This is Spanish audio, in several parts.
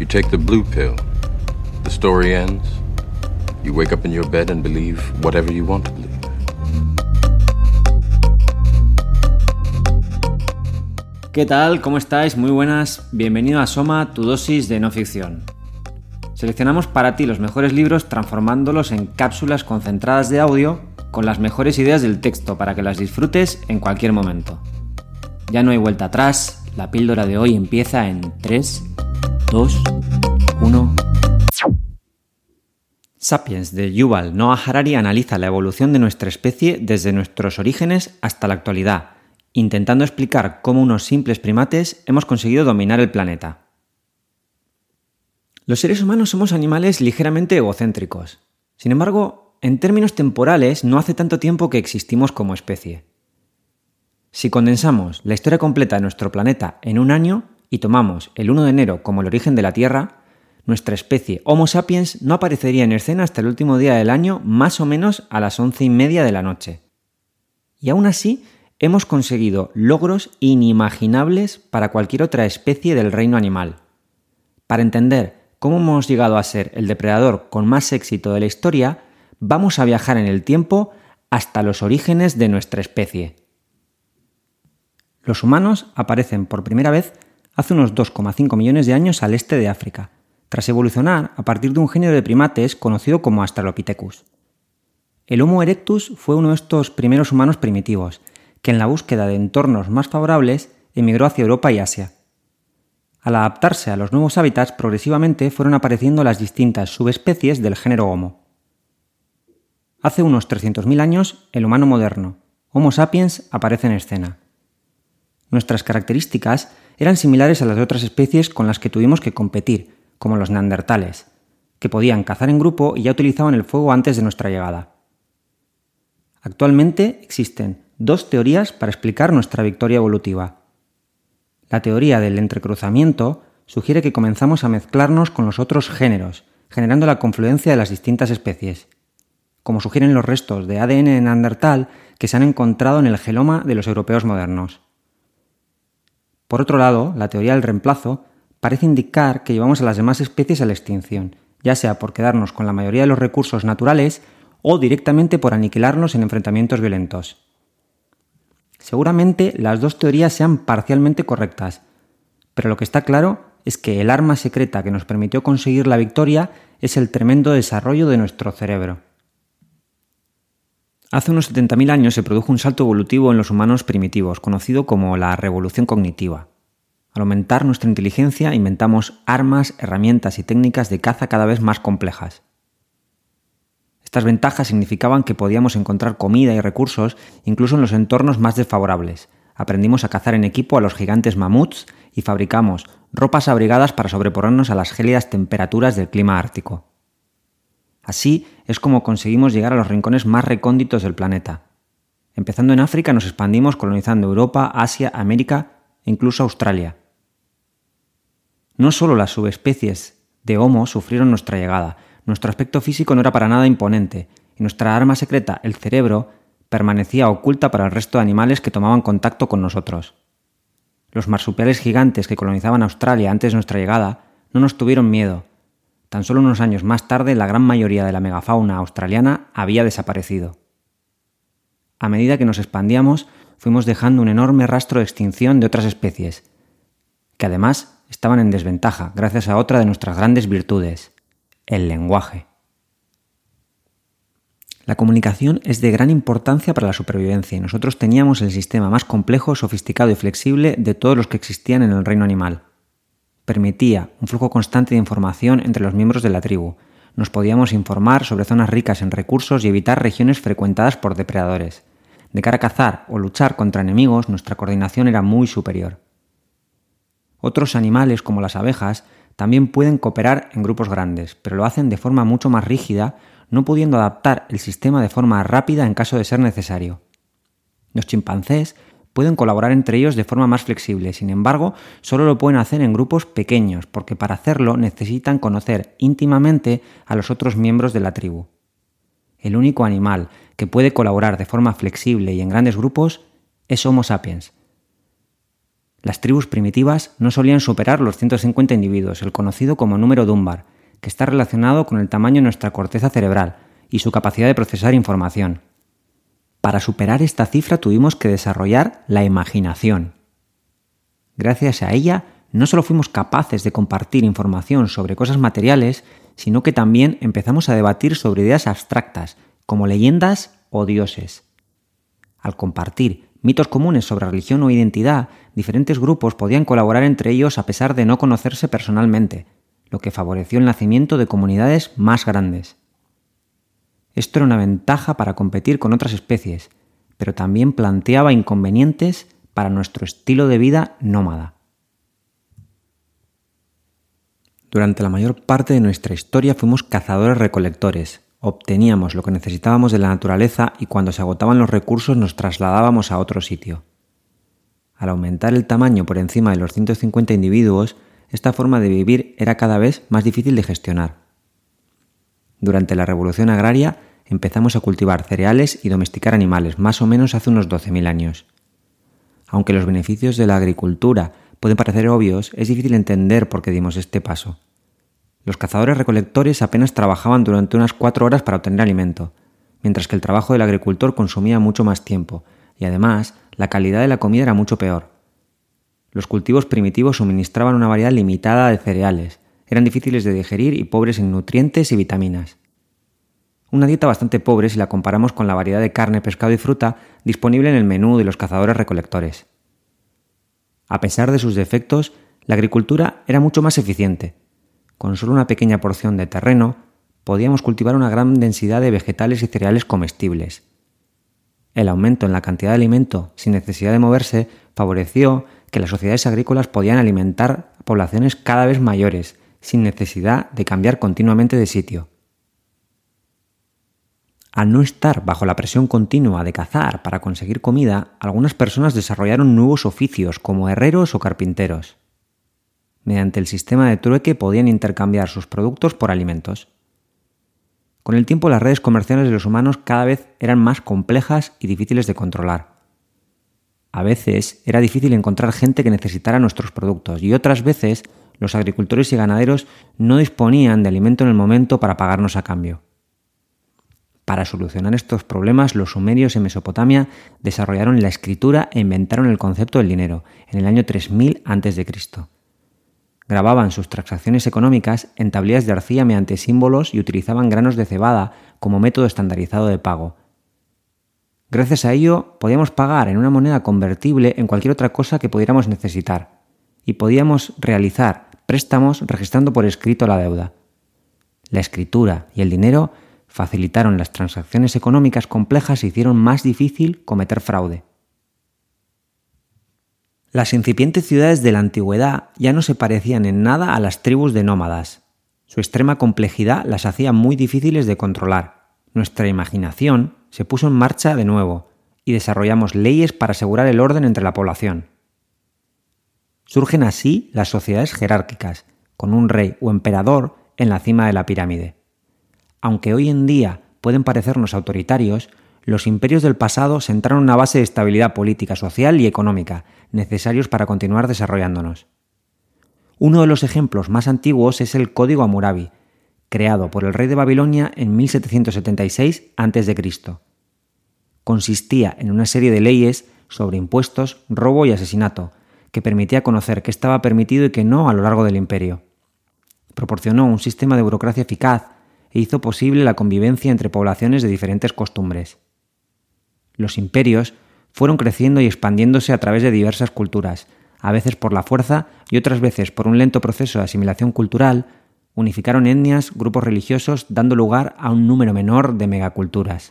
You take the blue pill. The story ends. You wake up in your bed and believe whatever you want to believe. ¿Qué tal? ¿Cómo estáis? Muy buenas. Bienvenido a Soma, tu dosis de no ficción. Seleccionamos para ti los mejores libros transformándolos en cápsulas concentradas de audio con las mejores ideas del texto para que las disfrutes en cualquier momento. Ya no hay vuelta atrás, la píldora de hoy empieza en 3, 2, 1... Sapiens de Yuval Noah Harari analiza la evolución de nuestra especie desde nuestros orígenes hasta la actualidad, intentando explicar cómo unos simples primates hemos conseguido dominar el planeta. Los seres humanos somos animales ligeramente egocéntricos. Sin embargo, en términos temporales, no hace tanto tiempo que existimos como especie. Si condensamos la historia completa de nuestro planeta en un año y tomamos el 1 de enero como el origen de la Tierra, nuestra especie Homo sapiens no aparecería en escena hasta el último día del año, más o menos a las 11:30 de la noche. Y aún así, hemos conseguido logros inimaginables para cualquier otra especie del reino animal. Para entender cómo hemos llegado a ser el depredador con más éxito de la historia, vamos a viajar en el tiempo hasta los orígenes de nuestra especie. Los humanos aparecen por primera vez hace unos 2,5 millones de años al este de África, tras evolucionar a partir de un género de primates conocido como Australopithecus. El Homo erectus fue uno de estos primeros humanos primitivos, que en la búsqueda de entornos más favorables emigró hacia Europa y Asia. Al adaptarse a los nuevos hábitats, progresivamente fueron apareciendo las distintas subespecies del género Homo. Hace unos 300.000 años, el humano moderno, Homo sapiens, aparece en escena. Nuestras características eran similares a las de otras especies con las que tuvimos que competir, como los neandertales, que podían cazar en grupo y ya utilizaban el fuego antes de nuestra llegada. Actualmente existen dos teorías para explicar nuestra victoria evolutiva. La teoría del entrecruzamiento sugiere que comenzamos a mezclarnos con los otros géneros, generando la confluencia de las distintas especies, como sugieren los restos de ADN de neandertal que se han encontrado en el genoma de los europeos modernos. Por otro lado, la teoría del reemplazo parece indicar que llevamos a las demás especies a la extinción, ya sea por quedarnos con la mayoría de los recursos naturales o directamente por aniquilarnos en enfrentamientos violentos. Seguramente las dos teorías sean parcialmente correctas, pero lo que está claro es que el arma secreta que nos permitió conseguir la victoria es el tremendo desarrollo de nuestro cerebro. Hace unos 70.000 años se produjo un salto evolutivo en los humanos primitivos, conocido como la revolución cognitiva. Al aumentar nuestra inteligencia, inventamos armas, herramientas y técnicas de caza cada vez más complejas. Estas ventajas significaban que podíamos encontrar comida y recursos incluso en los entornos más desfavorables. Aprendimos a cazar en equipo a los gigantes mamuts y fabricamos ropas abrigadas para sobreponernos a las gélidas temperaturas del clima ártico. Así es como conseguimos llegar a los rincones más recónditos del planeta. Empezando en África, nos expandimos colonizando Europa, Asia, América e incluso Australia. No solo las subespecies de Homo sufrieron nuestra llegada, nuestro aspecto físico no era para nada imponente y nuestra arma secreta, el cerebro, permanecía oculta para el resto de animales que tomaban contacto con nosotros. Los marsupiales gigantes que colonizaban Australia antes de nuestra llegada no nos tuvieron miedo. Tan solo unos años más tarde, la gran mayoría de la megafauna australiana había desaparecido. A medida que nos expandíamos, fuimos dejando un enorme rastro de extinción de otras especies, que además estaban en desventaja gracias a otra de nuestras grandes virtudes, el lenguaje. La comunicación es de gran importancia para la supervivencia y nosotros teníamos el sistema más complejo, sofisticado y flexible de todos los que existían en el reino animal. Permitía un flujo constante de información entre los miembros de la tribu. Nos podíamos informar sobre zonas ricas en recursos y evitar regiones frecuentadas por depredadores. De cara a cazar o luchar contra enemigos, nuestra coordinación era muy superior. Otros animales, como las abejas, también pueden cooperar en grupos grandes, pero lo hacen de forma mucho más rígida, no pudiendo adaptar el sistema de forma rápida en caso de ser necesario. Los chimpancés pueden colaborar entre ellos de forma más flexible, sin embargo, solo lo pueden hacer en grupos pequeños, porque para hacerlo necesitan conocer íntimamente a los otros miembros de la tribu. El único animal que puede colaborar de forma flexible y en grandes grupos es Homo sapiens. Las tribus primitivas no solían superar los 150 individuos, el conocido como número Dunbar, que está relacionado con el tamaño de nuestra corteza cerebral y su capacidad de procesar información. Para superar esta cifra tuvimos que desarrollar la imaginación. Gracias a ella, no solo fuimos capaces de compartir información sobre cosas materiales, sino que también empezamos a debatir sobre ideas abstractas, como leyendas o dioses. Al compartir mitos comunes sobre religión o identidad, diferentes grupos podían colaborar entre ellos a pesar de no conocerse personalmente, lo que favoreció el nacimiento de comunidades más grandes. Esto era una ventaja para competir con otras especies, pero también planteaba inconvenientes para nuestro estilo de vida nómada. Durante la mayor parte de nuestra historia fuimos cazadores-recolectores. Obteníamos lo que necesitábamos de la naturaleza y cuando se agotaban los recursos nos trasladábamos a otro sitio. Al aumentar el tamaño por encima de los 150 individuos, esta forma de vivir era cada vez más difícil de gestionar. Durante la Revolución Agraria empezamos a cultivar cereales y domesticar animales, más o menos hace unos 12.000 años. Aunque los beneficios de la agricultura pueden parecer obvios, es difícil entender por qué dimos este paso. Los cazadores-recolectores apenas trabajaban durante unas 4 horas para obtener alimento, mientras que el trabajo del agricultor consumía mucho más tiempo, y además la calidad de la comida era mucho peor. Los cultivos primitivos suministraban una variedad limitada de cereales, eran difíciles de digerir y pobres en nutrientes y vitaminas. Una dieta bastante pobre si la comparamos con la variedad de carne, pescado y fruta disponible en el menú de los cazadores-recolectores. A pesar de sus defectos, la agricultura era mucho más eficiente. Con solo una pequeña porción de terreno, podíamos cultivar una gran densidad de vegetales y cereales comestibles. El aumento en la cantidad de alimento sin necesidad de moverse favoreció que las sociedades agrícolas podían alimentar poblaciones cada vez mayores, sin necesidad de cambiar continuamente de sitio. Al no estar bajo la presión continua de cazar para conseguir comida, algunas personas desarrollaron nuevos oficios como herreros o carpinteros. Mediante el sistema de trueque podían intercambiar sus productos por alimentos. Con el tiempo las redes comerciales de los humanos cada vez eran más complejas y difíciles de controlar. A veces era difícil encontrar gente que necesitara nuestros productos y otras veces los agricultores y ganaderos no disponían de alimento en el momento para pagarnos a cambio. Para solucionar estos problemas, los sumerios en Mesopotamia desarrollaron la escritura e inventaron el concepto del dinero en el año 3000 a.C. Grababan sus transacciones económicas en tablillas de arcilla mediante símbolos y utilizaban granos de cebada como método estandarizado de pago. Gracias a ello, podíamos pagar en una moneda convertible en cualquier otra cosa que pudiéramos necesitar y podíamos realizar préstamos registrando por escrito la deuda. La escritura y el dinero facilitaron las transacciones económicas complejas e hicieron más difícil cometer fraude. Las incipientes ciudades de la antigüedad ya no se parecían en nada a las tribus de nómadas. Su extrema complejidad las hacía muy difíciles de controlar. Nuestra imaginación se puso en marcha de nuevo y desarrollamos leyes para asegurar el orden entre la población. Surgen así las sociedades jerárquicas, con un rey o emperador en la cima de la pirámide. Aunque hoy en día pueden parecernos autoritarios, los imperios del pasado sentaron una base de estabilidad política, social y económica, necesarios para continuar desarrollándonos. Uno de los ejemplos más antiguos es el Código Hammurabi, creado por el rey de Babilonia en 1776 a.C. Consistía en una serie de leyes sobre impuestos, robo y asesinato, que permitía conocer qué estaba permitido y qué no a lo largo del imperio. Proporcionó un sistema de burocracia eficaz e hizo posible la convivencia entre poblaciones de diferentes costumbres. Los imperios fueron creciendo y expandiéndose a través de diversas culturas, a veces por la fuerza y otras veces por un lento proceso de asimilación cultural, unificaron etnias, grupos religiosos, dando lugar a un número menor de megaculturas.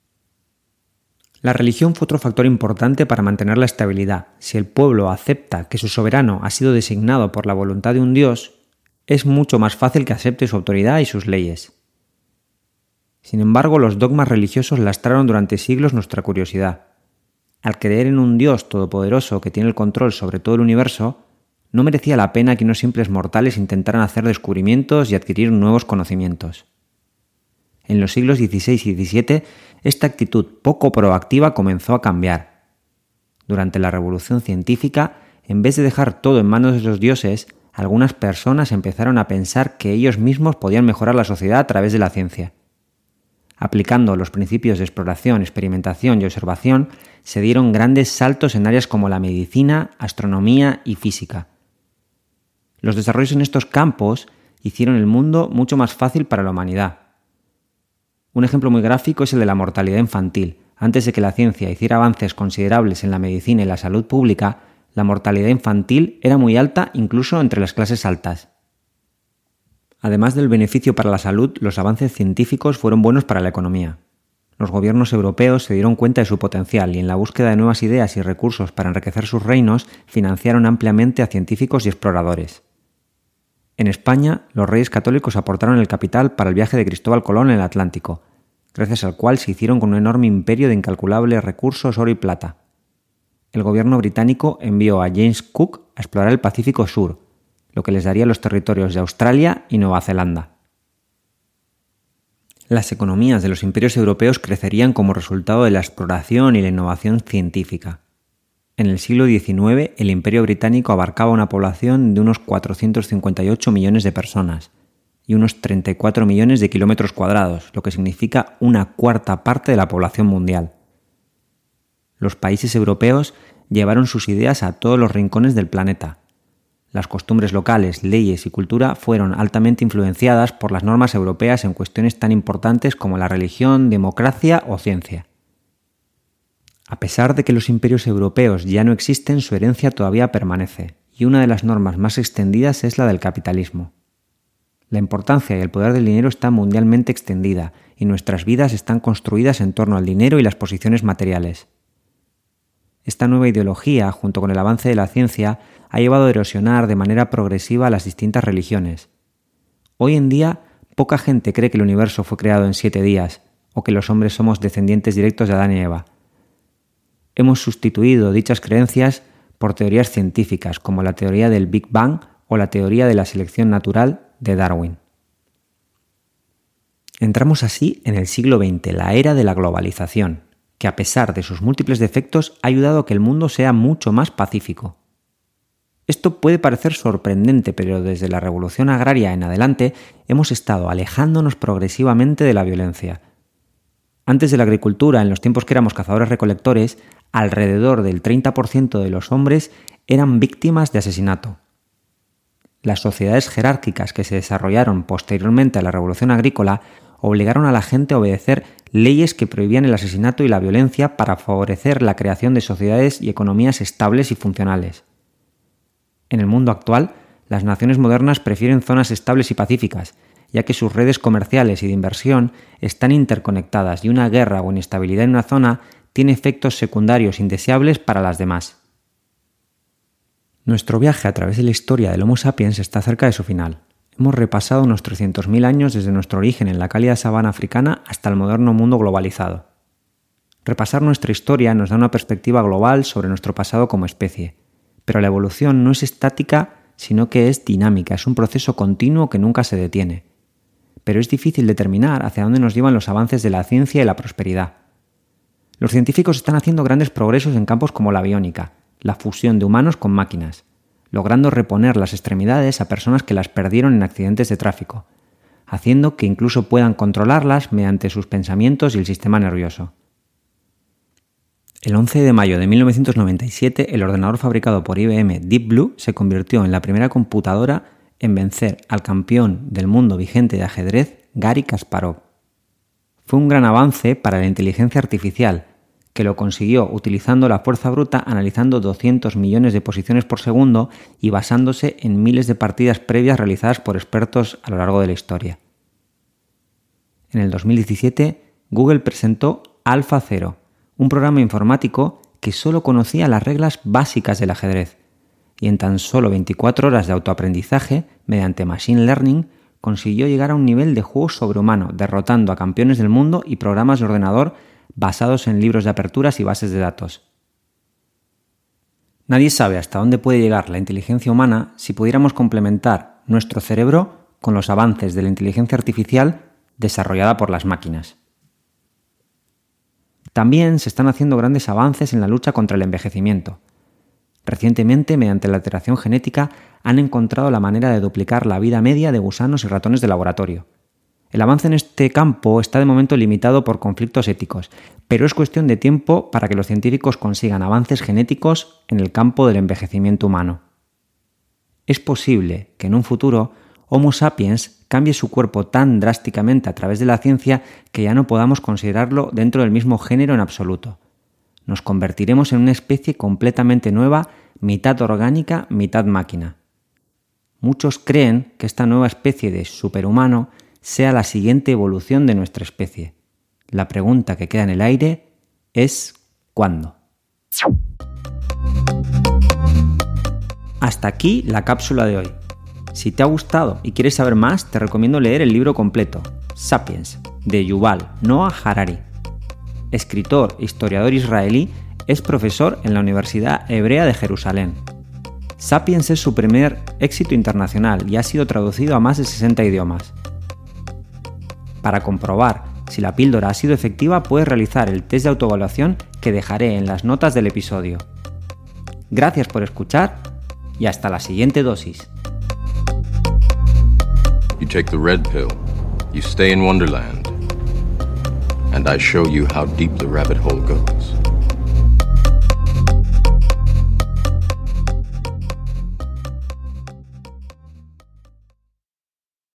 La religión fue otro factor importante para mantener la estabilidad. Si el pueblo acepta que su soberano ha sido designado por la voluntad de un dios, es mucho más fácil que acepte su autoridad y sus leyes. Sin embargo, los dogmas religiosos lastraron durante siglos nuestra curiosidad. Al creer en un Dios todopoderoso que tiene el control sobre todo el universo, no merecía la pena que unos simples mortales intentaran hacer descubrimientos y adquirir nuevos conocimientos. En los siglos XVI y XVII, esta actitud poco proactiva comenzó a cambiar. Durante la Revolución Científica, en vez de dejar todo en manos de los dioses, algunas personas empezaron a pensar que ellos mismos podían mejorar la sociedad a través de la ciencia. Aplicando los principios de exploración, experimentación y observación, se dieron grandes saltos en áreas como la medicina, astronomía y física. Los desarrollos en estos campos hicieron el mundo mucho más fácil para la humanidad. Un ejemplo muy gráfico es el de la mortalidad infantil. Antes de que la ciencia hiciera avances considerables en la medicina y la salud pública, la mortalidad infantil era muy alta incluso entre las clases altas. Además del beneficio para la salud, los avances científicos fueron buenos para la economía. Los gobiernos europeos se dieron cuenta de su potencial y en la búsqueda de nuevas ideas y recursos para enriquecer sus reinos, financiaron ampliamente a científicos y exploradores. En España, los reyes católicos aportaron el capital para el viaje de Cristóbal Colón en el Atlántico, gracias al cual se hicieron con un enorme imperio de incalculables recursos, oro y plata. El gobierno británico envió a James Cook a explorar el Pacífico Sur, lo que les daría los territorios de Australia y Nueva Zelanda. Las economías de los imperios europeos crecerían como resultado de la exploración y la innovación científica. En el siglo XIX, el Imperio Británico abarcaba una población de unos 458 millones de personas y unos 34 millones de kilómetros cuadrados, lo que significa una cuarta parte de la población mundial. Los países europeos llevaron sus ideas a todos los rincones del planeta. Las costumbres locales, leyes y cultura fueron altamente influenciadas por las normas europeas en cuestiones tan importantes como la religión, democracia o ciencia. A pesar de que los imperios europeos ya no existen, su herencia todavía permanece, y una de las normas más extendidas es la del capitalismo. La importancia y el poder del dinero está mundialmente extendida, y nuestras vidas están construidas en torno al dinero y las posiciones materiales. Esta nueva ideología, junto con el avance de la ciencia, ha llevado a erosionar de manera progresiva las distintas religiones. Hoy en día, poca gente cree que el universo fue creado en 7 días, o que los hombres somos descendientes directos de Adán y Eva. Hemos sustituido dichas creencias por teorías científicas, como la teoría del Big Bang o la teoría de la selección natural de Darwin. Entramos así en el siglo XX, la era de la globalización, que a pesar de sus múltiples defectos ha ayudado a que el mundo sea mucho más pacífico. Esto puede parecer sorprendente, pero desde la revolución agraria en adelante hemos estado alejándonos progresivamente de la violencia. Antes de la agricultura, en los tiempos que éramos cazadores-recolectores, alrededor del 30% de los hombres eran víctimas de asesinato. Las sociedades jerárquicas que se desarrollaron posteriormente a la revolución agrícola obligaron a la gente a obedecer leyes que prohibían el asesinato y la violencia para favorecer la creación de sociedades y economías estables y funcionales. En el mundo actual, las naciones modernas prefieren zonas estables y pacíficas, ya que sus redes comerciales y de inversión están interconectadas y una guerra o inestabilidad en una zona tiene efectos secundarios indeseables para las demás. Nuestro viaje a través de la historia del Homo sapiens está cerca de su final. Hemos repasado unos 300.000 años desde nuestro origen en la cálida sabana africana hasta el moderno mundo globalizado. Repasar nuestra historia nos da una perspectiva global sobre nuestro pasado como especie, pero la evolución no es estática, sino que es dinámica, es un proceso continuo que nunca se detiene. Pero es difícil determinar hacia dónde nos llevan los avances de la ciencia y la prosperidad. Los científicos están haciendo grandes progresos en campos como la biónica, la fusión de humanos con máquinas, logrando reponer las extremidades a personas que las perdieron en accidentes de tráfico, haciendo que incluso puedan controlarlas mediante sus pensamientos y el sistema nervioso. El 11 de mayo de 1997, el ordenador fabricado por IBM Deep Blue se convirtió en la primera computadora en vencer al campeón del mundo vigente de ajedrez, Garry Kasparov. Fue un gran avance para la inteligencia artificial, que lo consiguió utilizando la fuerza bruta, analizando 200 millones de posiciones por segundo y basándose en miles de partidas previas realizadas por expertos a lo largo de la historia. En el 2017, Google presentó AlphaZero, un programa informático que solo conocía las reglas básicas del ajedrez, y en tan solo 24 horas de autoaprendizaje, mediante Machine Learning, consiguió llegar a un nivel de juego sobrehumano, derrotando a campeones del mundo y programas de ordenador basados en libros de aperturas y bases de datos. Nadie sabe hasta dónde puede llegar la inteligencia humana si pudiéramos complementar nuestro cerebro con los avances de la inteligencia artificial desarrollada por las máquinas. También se están haciendo grandes avances en la lucha contra el envejecimiento. Recientemente, mediante la alteración genética, han encontrado la manera de duplicar la vida media de gusanos y ratones de laboratorio. El avance en este campo está de momento limitado por conflictos éticos, pero es cuestión de tiempo para que los científicos consigan avances genéticos en el campo del envejecimiento humano. Es posible que en un futuro Homo sapiens cambie su cuerpo tan drásticamente a través de la ciencia que ya no podamos considerarlo dentro del mismo género en absoluto. Nos convertiremos en una especie completamente nueva, mitad orgánica, mitad máquina. Muchos creen que esta nueva especie de superhumano sea la siguiente evolución de nuestra especie. La pregunta que queda en el aire es ¿cuándo? Hasta aquí la cápsula de hoy. Si te ha gustado y quieres saber más, te recomiendo leer el libro completo, Sapiens, de Yuval Noah Harari. Escritor e historiador israelí, es profesor en la Universidad Hebrea de Jerusalén. Sapiens es su primer éxito internacional y ha sido traducido a más de 60 idiomas. Para comprobar si la píldora ha sido efectiva, puedes realizar el test de autoevaluación que dejaré en las notas del episodio. Gracias por escuchar y hasta la siguiente dosis. You take the red pill, you stay in Wonderland, and I show you how deep the rabbit hole goes.